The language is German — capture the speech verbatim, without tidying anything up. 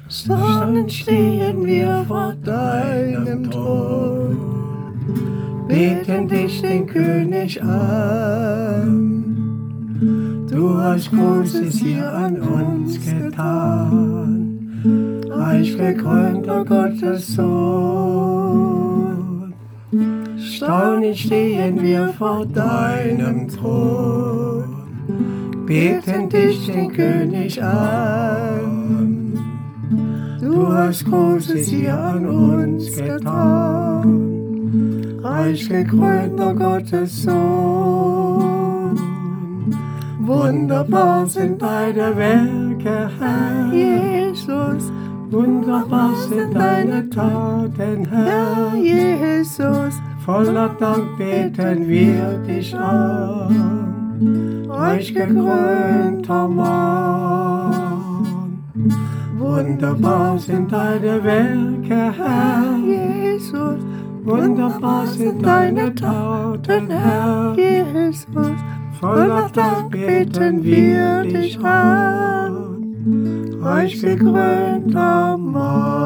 Sondern stehen wir vor deinem Thron, beten dich den König an. Du hast Großes hier an uns getan, reich gekrönter Gottes Sohn. Staunend stehen wir vor deinem Thron, beten dich den König an. Du hast Großes hier an uns getan, reich gekrönter Gottes Sohn. Wunderbar sind deine Werke, Herr Jesus. Wunderbar sind deine Taten, Herr Jesus. Voller Dank beten wir dich an, reich gekrönter Mann. Wunderbar sind deine Werke, Herr Jesus. Wunderbar sind deine Taten, Herr Jesus. Voller Dank beten wir dich an, reich gekrönter Mann.